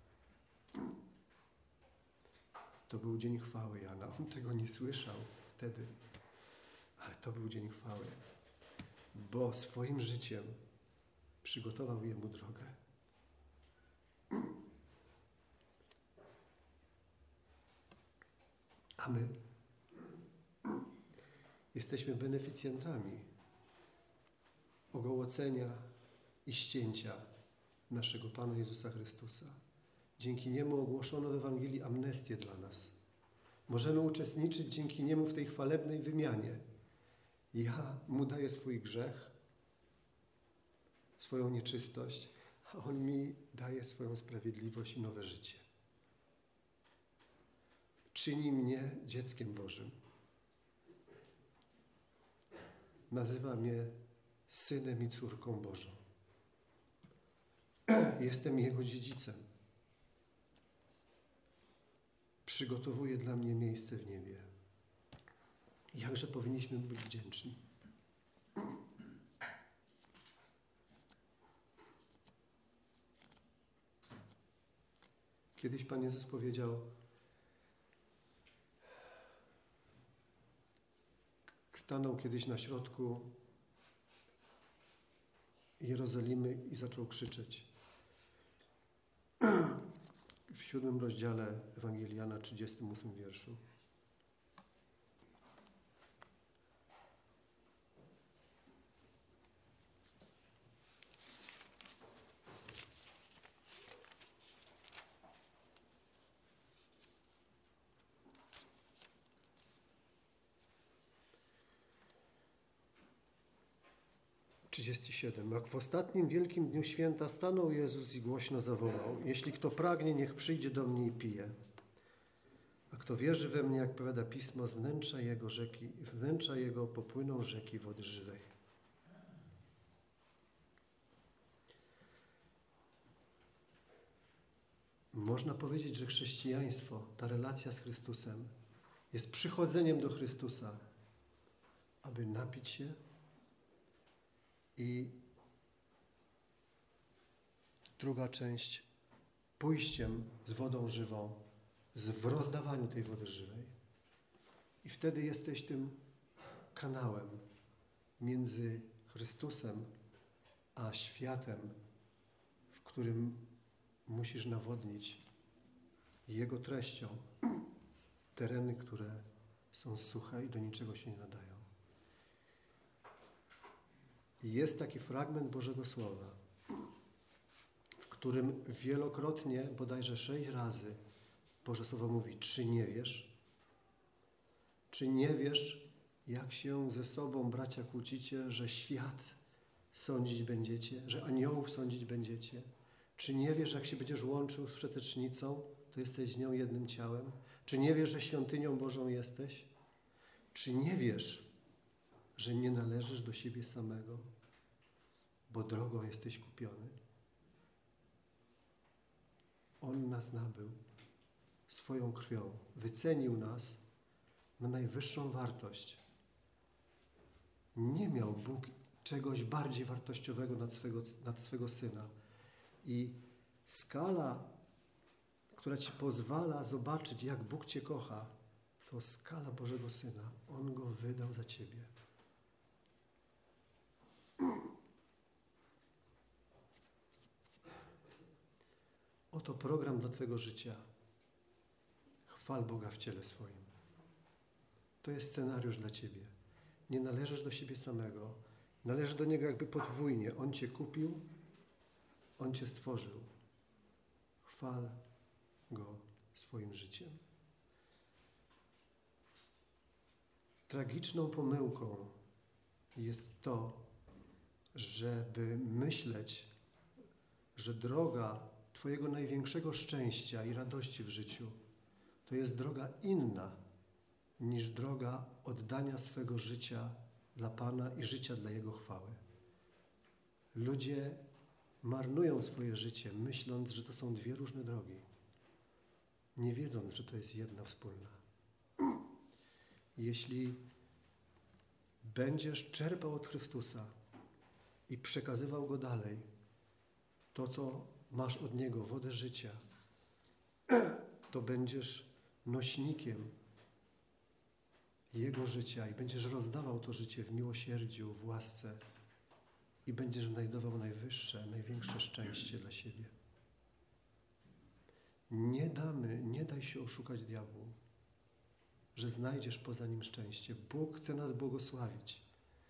To był dzień chwały Jana. On tego nie słyszał wtedy, ale to był dzień chwały, bo swoim życiem przygotował jemu drogę. A my jesteśmy beneficjentami ogołocenia i ścięcia naszego Pana Jezusa Chrystusa. Dzięki Niemu ogłoszono w Ewangelii amnestię dla nas. Możemy uczestniczyć dzięki Niemu w tej chwalebnej wymianie. Ja Mu daję swój grzech, swoją nieczystość, a On mi daje swoją sprawiedliwość i nowe życie. Czyni mnie dzieckiem Bożym. Nazywa mnie synem i córką Bożą. Jestem Jego dziedzicem. Przygotowuje dla mnie miejsce w niebie. Jakże powinniśmy być wdzięczni. Kiedyś Pan Jezus powiedział: stanął kiedyś na środku Jerozolimy i zaczął krzyczeć. W siódmym rozdziale Ewangelii Jana, trzydziestym ósmym wierszu. trzydzieści siedem. Jak w ostatnim wielkim dniu święta stanął Jezus i głośno zawołał: jeśli kto pragnie, niech przyjdzie do mnie i pije. A kto wierzy we mnie, jak powiada Pismo, z wnętrza jego rzeki, wnętrza jego popłyną rzeki wody żywej. Można powiedzieć, że chrześcijaństwo, ta relacja z Chrystusem jest przychodzeniem do Chrystusa, aby napić się i druga część pójściem z wodą żywą, w rozdawaniu tej wody żywej. I wtedy jesteś tym kanałem między Chrystusem a światem, w którym musisz nawodnić Jego treścią tereny, które są suche i do niczego się nie nadają. I jest taki fragment Bożego Słowa, w którym wielokrotnie, bodajże sześć razy, Boże Słowo mówi: czy nie wiesz? Czy nie wiesz, jak się ze sobą, bracia, kłócicie, że świat sądzić będziecie, że aniołów sądzić będziecie? Czy nie wiesz, jak się będziesz łączył z wszetecznicą, to jesteś z nią jednym ciałem? Czy nie wiesz, że świątynią Bożą jesteś? Czy nie wiesz, że nie należysz do siebie samego, bo drogo jesteś kupiony? On nas nabył swoją krwią, wycenił nas na najwyższą wartość. Nie miał Bóg czegoś bardziej wartościowego nad swego, nad swego Syna. I skala, która Ci pozwala zobaczyć, jak Bóg Cię kocha, to skala Bożego Syna. On Go wydał za Ciebie. Oto program dla Twojego życia. Chwal Boga w ciele swoim. To jest scenariusz dla Ciebie. Nie należysz do siebie samego. Należysz do Niego jakby podwójnie. On Cię kupił, On Cię stworzył. Chwal Go swoim życiem. Tragiczną pomyłką jest to, żeby myśleć, że droga Twojego największego szczęścia i radości w życiu to jest droga inna niż droga oddania swego życia dla Pana i życia dla Jego chwały. Ludzie marnują swoje życie, myśląc, że to są dwie różne drogi, nie wiedząc, że to jest jedna wspólna. Jeśli będziesz czerpał od Chrystusa i przekazywał Go dalej, to, co masz od Niego, wodę życia, to będziesz nośnikiem Jego życia i będziesz rozdawał to życie w miłosierdziu, w łasce i będziesz znajdował najwyższe, największe szczęście dla siebie. Nie damy, nie daj się oszukać diabłu, że znajdziesz poza nim szczęście. Bóg chce nas błogosławić.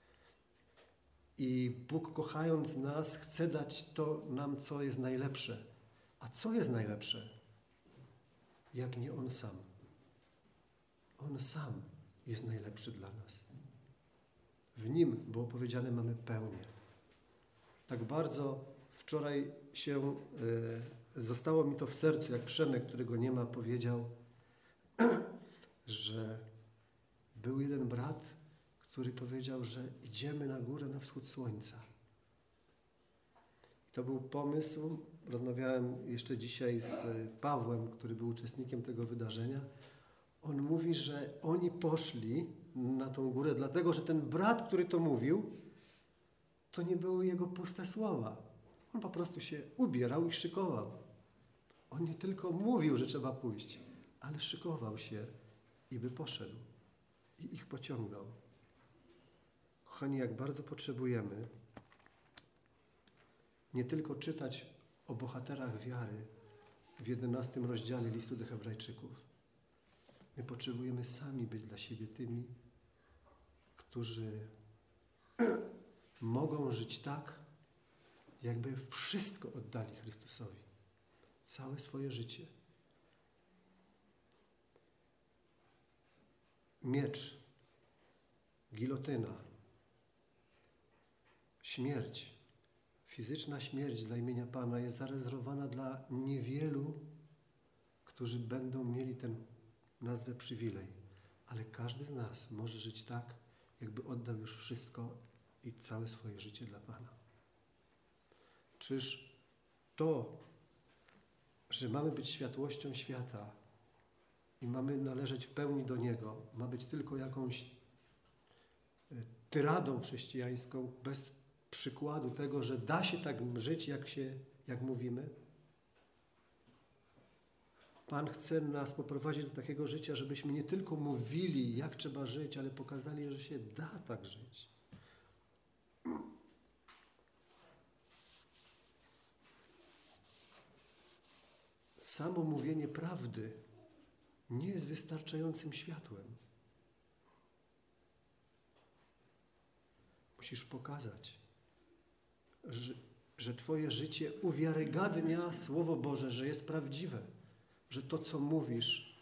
I Bóg, kochając nas, chce dać to nam, co jest najlepsze. A co jest najlepsze? Jak nie On sam. On sam jest najlepszy dla nas. W Nim, było powiedziane, mamy pełnię. Tak bardzo wczoraj się y, zostało mi to w sercu, jak Przemek, którego nie ma, powiedział, że był jeden brat, który powiedział, że idziemy na górę na wschód słońca. I to był pomysł. Rozmawiałem jeszcze dzisiaj z Pawłem, który był uczestnikiem tego wydarzenia. On mówi, że oni poszli na tą górę, dlatego że ten brat, który to mówił, to nie były jego puste słowa. On po prostu się ubierał i szykował. On nie tylko mówił, że trzeba pójść, ale szykował się i by poszedł. I ich pociągnął. Kochani, jak bardzo potrzebujemy nie tylko czytać o bohaterach wiary w jedenastym rozdziale listu do Hebrajczyków. My potrzebujemy sami być dla siebie tymi, którzy mogą żyć tak, jakby wszystko oddali Chrystusowi. Całe swoje życie. Miecz, gilotyna, śmierć, fizyczna śmierć dla imienia Pana jest zarezerwowana dla niewielu, którzy będą mieli tę nazwę przywilej. Ale każdy z nas może żyć tak, jakby oddał już wszystko i całe swoje życie dla Pana. Czyż to, że mamy być światłością świata i mamy należeć w pełni do Niego, ma być tylko jakąś tyradą chrześcijańską bez przykładu tego, że da się tak żyć, jak, się, jak mówimy? Pan chce nas poprowadzić do takiego życia, żebyśmy nie tylko mówili, jak trzeba żyć, ale pokazali, że się da tak żyć. Samo mówienie prawdy nie jest wystarczającym światłem. Musisz pokazać, że, że Twoje życie uwiarygadnia Słowo Boże, że jest prawdziwe, że to, co mówisz,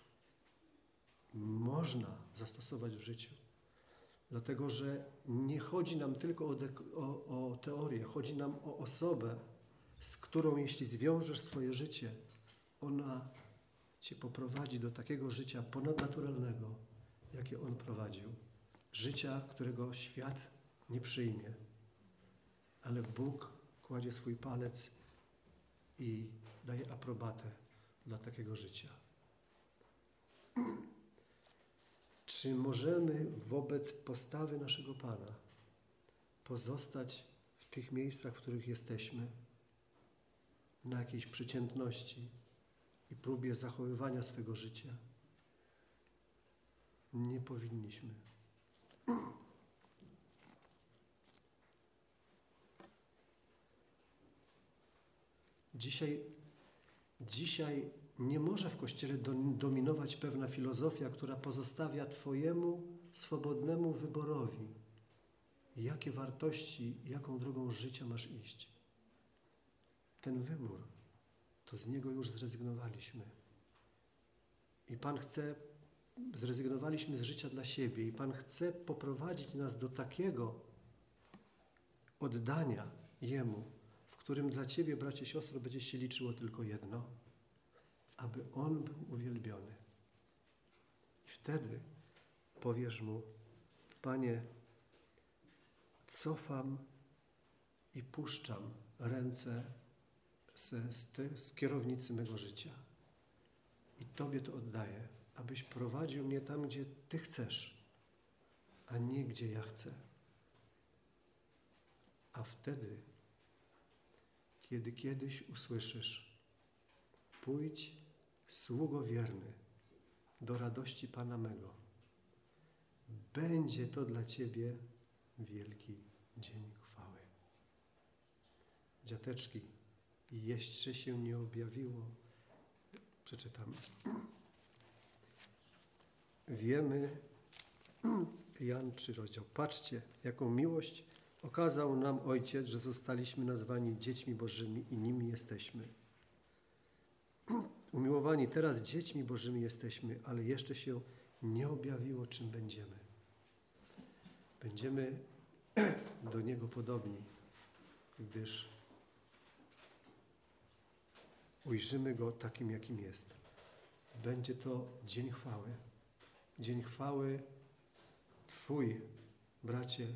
można zastosować w życiu. Dlatego, że nie chodzi nam tylko o, o, o teorię, chodzi nam o osobę, z którą jeśli zwiążesz swoje życie, ona Cię poprowadzi do takiego życia ponadnaturalnego, jakie On prowadził. Życia, którego świat nie przyjmie. Ale Bóg kładzie swój palec i daje aprobatę dla takiego życia. Czy możemy wobec postawy naszego Pana pozostać w tych miejscach, w których jesteśmy, na jakiejś przeciętności i próbie zachowywania swego życia? Nie powinniśmy. Dzisiaj, dzisiaj nie może w Kościele dominować pewna filozofia, która pozostawia Twojemu swobodnemu wyborowi, jakie wartości, jaką drogą życia masz iść. Ten wybór, to z niego już zrezygnowaliśmy. I Pan chce, zrezygnowaliśmy z życia dla siebie i Pan chce poprowadzić nas do takiego oddania Jemu, w którym dla Ciebie, bracie, siostro, będzie się liczyło tylko jedno, aby On był uwielbiony. I wtedy powiesz Mu: Panie, cofam i puszczam ręce z, z, ty, z kierownicy mego życia. I Tobie to oddaję, abyś prowadził mnie tam, gdzie Ty chcesz, a nie gdzie ja chcę. A wtedy, kiedy kiedyś usłyszysz: pójdź, sługo wierny, do radości Pana mego, będzie to dla Ciebie wielki dzień chwały. Dziateczki, jeszcze się nie objawiło. Przeczytam. Wiemy, Jan trzy rozdział. Patrzcie, jaką miłość okazał nam Ojciec, że zostaliśmy nazwani dziećmi Bożymi i nimi jesteśmy. Umiłowani, teraz dziećmi Bożymi jesteśmy, ale jeszcze się nie objawiło, czym będziemy. Będziemy do Niego podobni, gdyż ujrzymy Go takim, jakim jest. Będzie to dzień chwały. Dzień chwały Twój, bracie,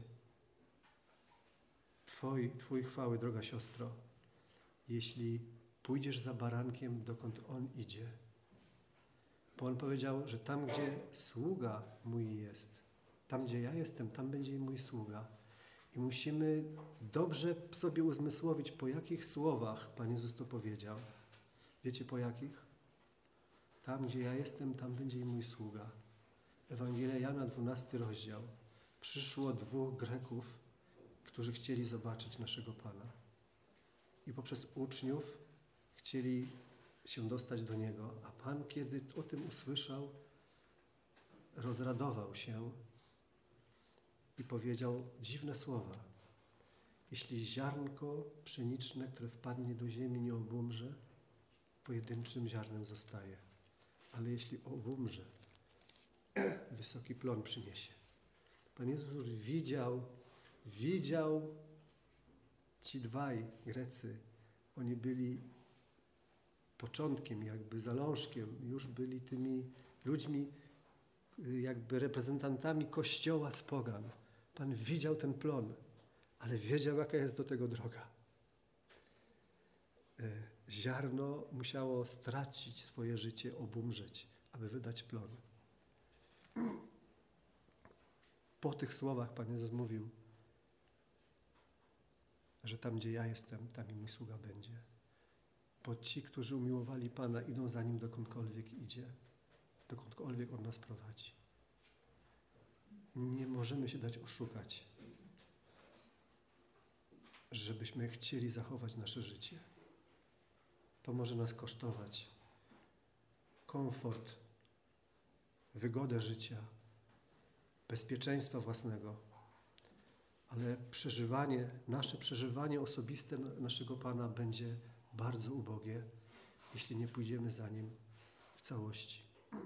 Twój, Twój chwały, droga siostro, jeśli pójdziesz za barankiem, dokąd On idzie. Bo On powiedział, że tam, gdzie sługa mój jest, tam, gdzie ja jestem, tam będzie mój sługa. I musimy dobrze sobie uzmysłowić, po jakich słowach Pan Jezus to powiedział. Wiecie, po jakich? Tam, gdzie ja jestem, tam będzie i mój sługa. Ewangelia Jana, dwunasty rozdział. Przyszło dwóch Greków, którzy chcieli zobaczyć naszego Pana. I poprzez uczniów chcieli się dostać do Niego. A Pan, kiedy o tym usłyszał, rozradował się i powiedział dziwne słowa. Jeśli ziarnko pszeniczne, które wpadnie do ziemi, nie obumrze, pojedynczym ziarnem zostaje. Ale jeśli obumrze, wysoki plon przyniesie. Pan Jezus już widział, widział Ci dwaj Grecy, oni byli początkiem, jakby zalążkiem, już byli tymi ludźmi, jakby reprezentantami Kościoła z pogan. Pan widział ten plon, ale wiedział, jaka jest do tego droga. Ziarno musiało stracić swoje życie, obumrzeć, aby wydać plon. Po tych słowach Pan Jezus mówił, że tam, gdzie ja jestem, tam i mój sługa będzie. Bo ci, którzy umiłowali Pana, idą za Nim dokądkolwiek idzie, dokądkolwiek On nas prowadzi. Nie możemy się dać oszukać, żebyśmy chcieli zachować nasze życie. To może nas kosztować komfort, wygodę życia, bezpieczeństwa własnego, ale przeżywanie, nasze przeżywanie osobiste naszego Pana będzie bardzo ubogie, jeśli nie pójdziemy za Nim w całości.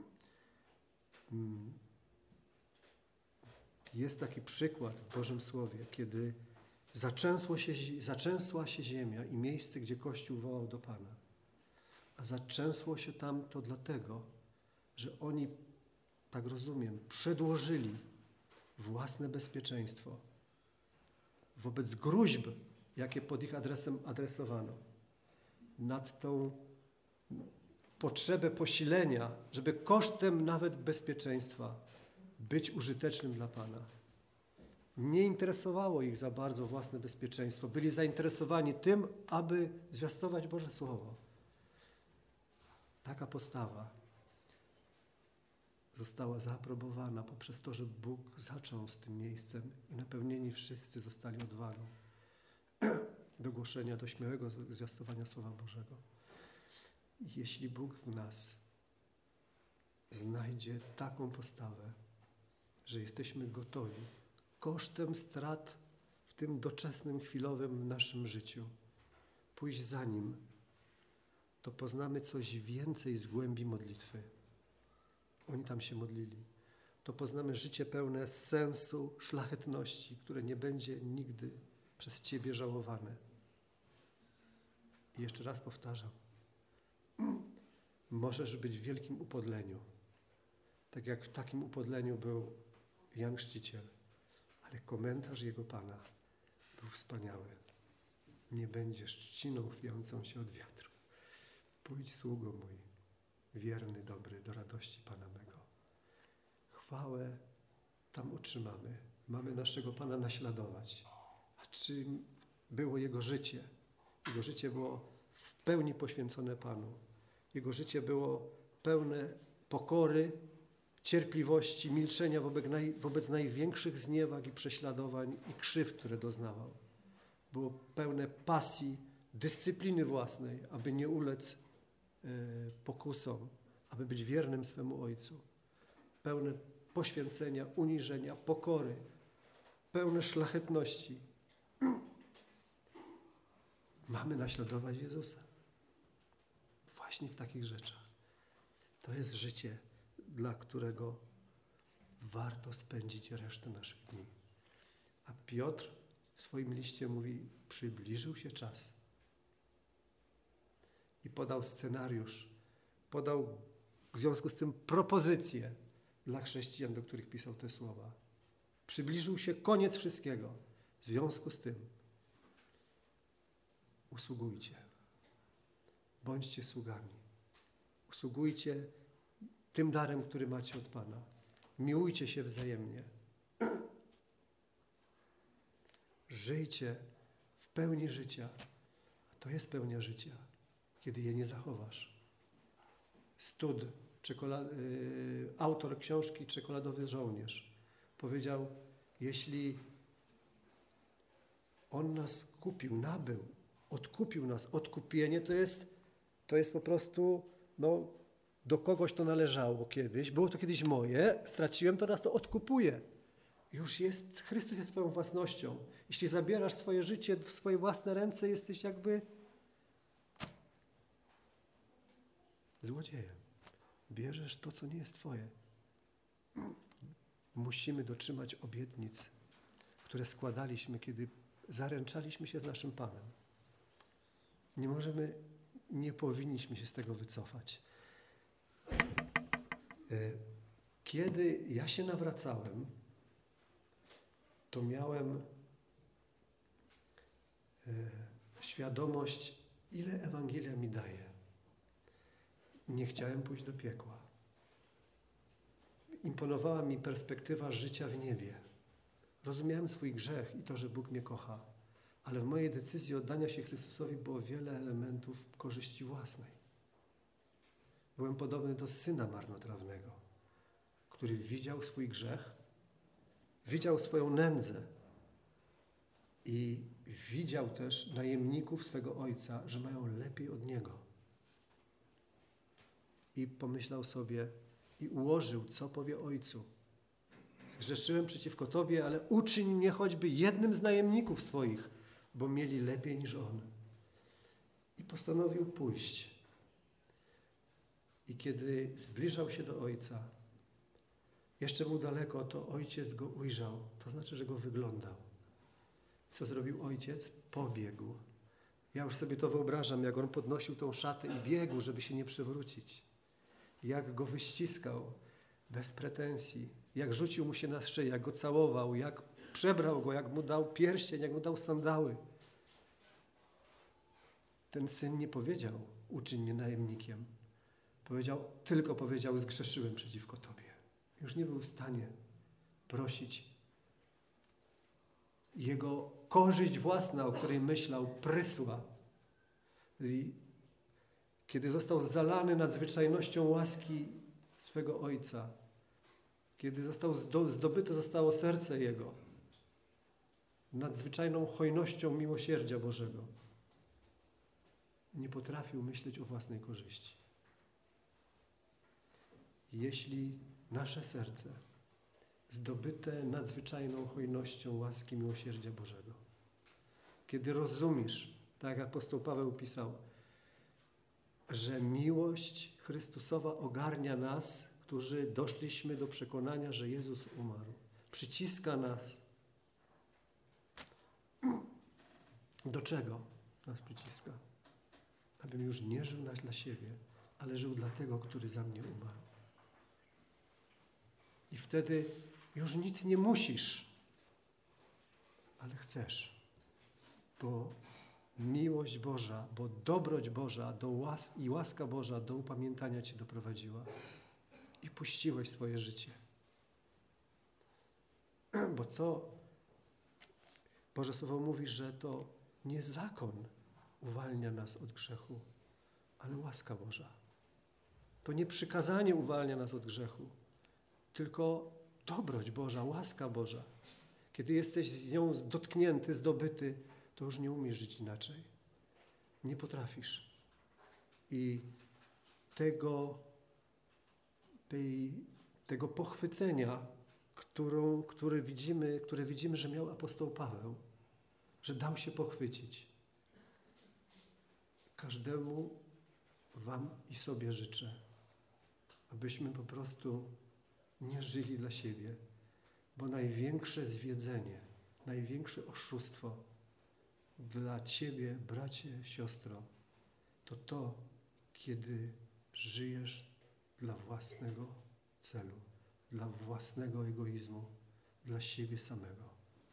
Jest taki przykład w Bożym Słowie, kiedy zaczęsło się, zaczęsła się ziemia i miejsce, gdzie Kościół wołał do Pana. A zaczęsło się tam to dlatego, że oni, tak rozumiem, przedłożyli własne bezpieczeństwo wobec gróźb, jakie pod ich adresem adresowano. Nad tą potrzebę posilenia, żeby kosztem nawet bezpieczeństwa być użytecznym dla Pana. Nie interesowało ich za bardzo własne bezpieczeństwo. Byli zainteresowani tym, aby zwiastować Boże Słowo. Taka postawa została zaaprobowana poprzez to, że Bóg zaczął z tym miejscem i napełnieni wszyscy zostali odwagą do głoszenia, do śmiałego zwiastowania Słowa Bożego. Jeśli Bóg w nas znajdzie taką postawę, że jesteśmy gotowi kosztem strat w tym doczesnym, chwilowym naszym życiu pójść za Nim, to poznamy coś więcej z głębi modlitwy. Oni tam się modlili. To poznamy życie pełne sensu, szlachetności, które nie będzie nigdy przez Ciebie żałowane. I jeszcze raz powtarzam. Możesz być w wielkim upodleniu. Tak jak w takim upodleniu był Jan Chrzciciel. Ale komentarz jego Pana był wspaniały. Nie będziesz trzciną chwiającą się od wiatru. Pójdź, sługo mój, wierny, dobry, do radości Pana mego. Chwałę tam otrzymamy. Mamy naszego Pana naśladować. A czym było Jego życie? Jego życie było w pełni poświęcone Panu. Jego życie było pełne pokory, cierpliwości, milczenia wobec, naj, wobec największych zniewag i prześladowań i krzywd, które doznawał. Było pełne pasji, dyscypliny własnej, aby nie ulec e, pokusom, aby być wiernym swemu Ojcu. Pełne poświęcenia, uniżenia, pokory, pełne szlachetności. Mamy naśladować Jezusa. Właśnie w takich rzeczach. To jest życie, dla którego warto spędzić resztę naszych dni. A Piotr w swoim liście mówi, przybliżył się czas. I podał scenariusz, podał w związku z tym propozycję dla chrześcijan, do których pisał te słowa. Przybliżył się koniec wszystkiego. W związku z tym usługujcie. Bądźcie sługami. Usługujcie tym darem, który macie od Pana. Miłujcie się wzajemnie. Żyjcie w pełni życia. A to jest pełnia życia, kiedy je nie zachowasz. Stud, czekolad, y, autor książki Czekoladowy żołnierz, powiedział, jeśli On nas kupił, nabył, odkupił nas, odkupienie to jest, to jest po prostu, no, do kogoś to należało kiedyś, było to kiedyś moje, straciłem, teraz to odkupuję. Już jest, Chrystus jest Twoją własnością. Jeśli zabierasz swoje życie w swoje własne ręce, jesteś jakby złodziejem. Bierzesz to, co nie jest Twoje. Musimy dotrzymać obietnic, które składaliśmy, kiedy zaręczaliśmy się z naszym Panem. Nie możemy, nie powinniśmy się z tego wycofać. Kiedy ja się nawracałem, to miałem świadomość, ile Ewangelia mi daje. Nie chciałem pójść do piekła. Imponowała mi perspektywa życia w niebie. Rozumiałem swój grzech i to, że Bóg mnie kocha, ale w mojej decyzji oddania się Chrystusowi było wiele elementów korzyści własnej. Byłem podobny do syna marnotrawnego, który widział swój grzech, widział swoją nędzę i widział też najemników swego ojca, że mają lepiej od niego. I pomyślał sobie i ułożył, co powie ojcu. Zgrzeszyłem przeciwko Tobie, ale uczyń mnie choćby jednym z najemników swoich, bo mieli lepiej niż on. I postanowił pójść. I kiedy zbliżał się do ojca, jeszcze był daleko, to ojciec go ujrzał. To znaczy, że go wyglądał. Co zrobił ojciec? Pobiegł. Ja już sobie to wyobrażam, jak on podnosił tą szatę i biegł, żeby się nie przewrócić. Jak go wyściskał bez pretensji. Jak rzucił mu się na szyję, jak go całował, jak przebrał go, jak mu dał pierścień, jak mu dał sandały. Ten syn nie powiedział, uczyń mnie najemnikiem. Powiedział, tylko powiedział, zgrzeszyłem przeciwko Tobie. Już nie był w stanie prosić. Jego korzyść własna, o której myślał, prysła. I kiedy został zalany nadzwyczajnością łaski swego ojca, kiedy został zdobyte zostało serce jego nadzwyczajną hojnością miłosierdzia Bożego, nie potrafił myśleć o własnej korzyści. Jeśli nasze serce zdobyte nadzwyczajną hojnością łaski miłosierdzia Bożego, kiedy rozumiesz, tak jak apostoł Paweł pisał, że miłość Chrystusowa ogarnia nas, którzy doszliśmy do przekonania, że Jezus umarł. Przyciska nas. Do czego nas przyciska? Abym już nie żył dla siebie, ale żył dla tego, który za mnie umarł. I wtedy już nic nie musisz, ale chcesz, bo miłość Boża, bo dobroć Boża do łas i łaska Boża do upamiętania Cię doprowadziła i puściłeś swoje życie. Bo co? Boże Słowo mówi, że to nie zakon uwalnia nas od grzechu, ale łaska Boża. To nie przykazanie uwalnia nas od grzechu, tylko dobroć Boża, łaska Boża. Kiedy jesteś z nią dotknięty, zdobyty, to już nie umiesz żyć inaczej. Nie potrafisz. I tego, tej, tego pochwycenia, którą, które, widzimy, które widzimy, że miał apostoł Paweł, że dał się pochwycić. Każdemu wam i sobie życzę, abyśmy po prostu nie żyli dla siebie, bo największe zwiedzenie, największe oszustwo dla Ciebie, bracie, siostro, to to, kiedy żyjesz dla własnego celu, dla własnego egoizmu, dla siebie samego.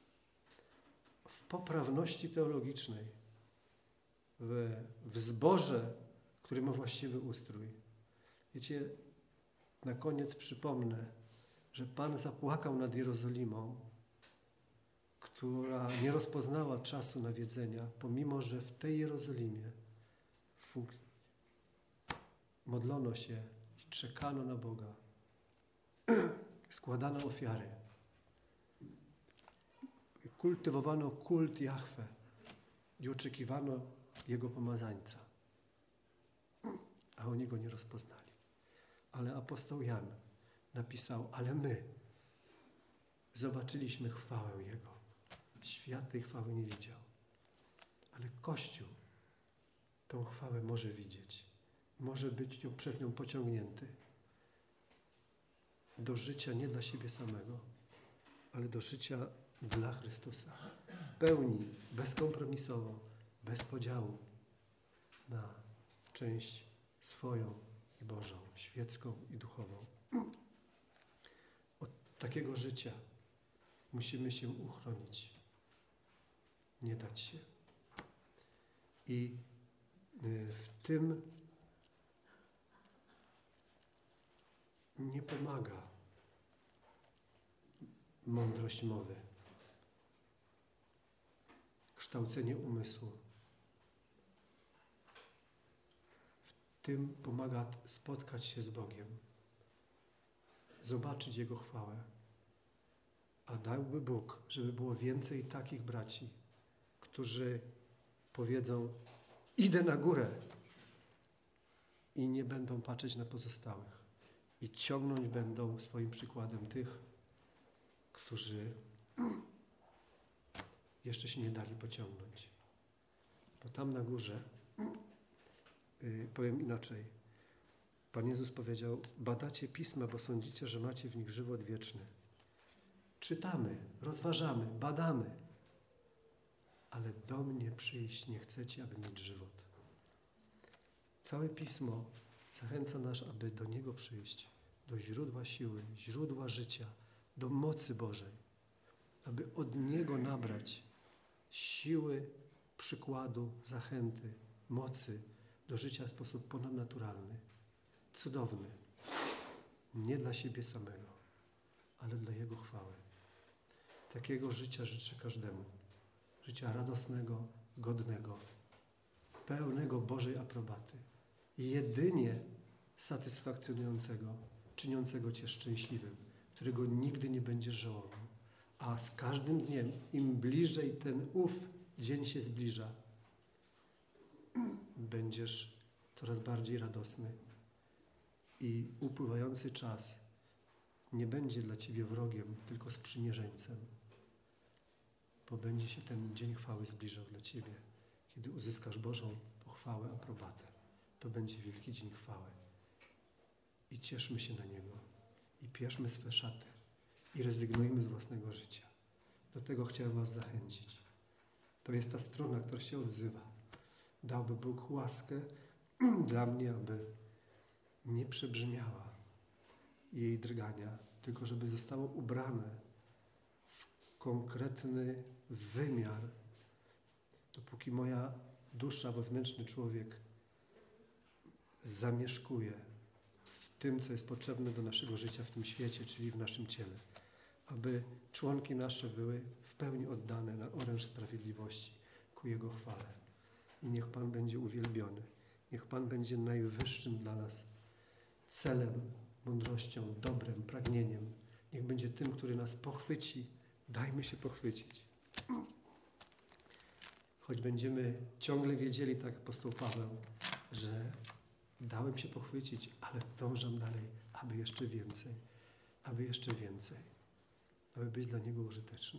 W poprawności teologicznej, w, w zborze, który ma właściwy ustrój. Wiecie, na koniec przypomnę, że Pan zapłakał nad Jerozolimą, która nie rozpoznała czasu nawiedzenia, pomimo że w tej Jerozolimie modlono się i czekano na Boga. Składano ofiary. Kultywowano kult Jahwe i oczekiwano Jego pomazańca. A oni Go nie rozpoznali. Ale apostoł Jan napisał, ale my zobaczyliśmy chwałę Jego. Świat tej chwały nie widział. Ale Kościół tą chwałę może widzieć. Może być ją, przez nią pociągnięty do życia nie dla siebie samego, ale do życia dla Chrystusa. W pełni, bezkompromisowo, bez podziału na część swoją i Bożą, świecką i duchową. Od takiego życia musimy się uchronić. Nie dać się. I w tym nie pomaga mądrość mowy, kształcenie umysłu. W tym pomaga spotkać się z Bogiem, zobaczyć Jego chwałę. A dałby Bóg, żeby było więcej takich braci, którzy powiedzą: idę na górę i nie będą patrzeć na pozostałych i ciągnąć będą swoim przykładem tych, którzy jeszcze się nie dali pociągnąć. Bo tam na górze, yy, powiem inaczej, Pan Jezus powiedział: badacie Pisma, bo sądzicie, że macie w nich żywot wieczny. Czytamy, rozważamy, badamy, ale do mnie przyjść nie chcecie, aby mieć żywot. Całe Pismo zachęca nas, aby do Niego przyjść, do źródła siły, źródła życia, do mocy Bożej, aby od Niego nabrać siły, przykładu, zachęty, mocy do życia w sposób ponadnaturalny, cudowny. Nie dla siebie samego, ale dla Jego chwały. Takiego życia życzę każdemu. Życia radosnego, godnego, pełnego Bożej aprobaty. Jedynie satysfakcjonującego, czyniącego Cię szczęśliwym, którego nigdy nie będziesz żałował. A z każdym dniem, im bliżej ten ów dzień się zbliża, będziesz coraz bardziej radosny i upływający czas nie będzie dla Ciebie wrogiem, tylko sprzymierzeńcem, bo będzie się ten dzień chwały zbliżał dla Ciebie, kiedy uzyskasz Bożą pochwałę, aprobatę. To będzie wielki dzień chwały. I cieszmy się na Niego. I pierzmy swe szaty. I rezygnujmy z własnego życia. Do tego chciałem Was zachęcić. To jest ta strona, która się odzywa. Dałby Bóg łaskę dla mnie, aby nie przebrzmiała jej drgania, tylko żeby zostało ubrane w konkretny wymiar, dopóki moja dusza, wewnętrzny człowiek zamieszkuje w tym, co jest potrzebne do naszego życia w tym świecie, czyli w naszym ciele. Aby członki nasze były w pełni oddane na oręż sprawiedliwości ku Jego chwale. I niech Pan będzie uwielbiony. Niech Pan będzie najwyższym dla nas celem, mądrością, dobrem, pragnieniem. Niech będzie tym, który nas pochwyci. Dajmy się pochwycić. Choć będziemy ciągle wiedzieli, tak jak apostoł Paweł, że dałem się pochwycić, ale dążam dalej, aby jeszcze więcej, aby jeszcze więcej, aby być dla Niego użyteczny.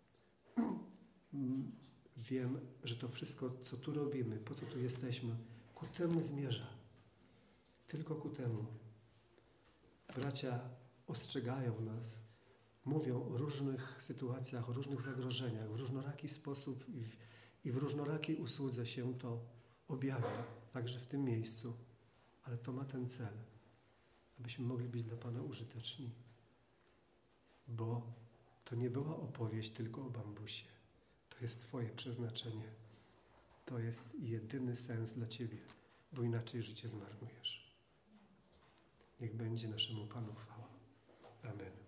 Wiem, że to wszystko, co tu robimy, po co tu jesteśmy, ku temu zmierza. Tylko ku temu. Bracia ostrzegają nas, mówią o różnych sytuacjach, o różnych zagrożeniach, w różnoraki sposób i w, i w różnorakiej usłudze się to objawia, także w tym miejscu. Ale to ma ten cel, abyśmy mogli być dla Pana użyteczni. Bo to nie była opowieść tylko o bambusie. To jest Twoje przeznaczenie. To jest jedyny sens dla Ciebie, bo inaczej życie zmarnujesz. Niech będzie naszemu Panu chwała. Amen.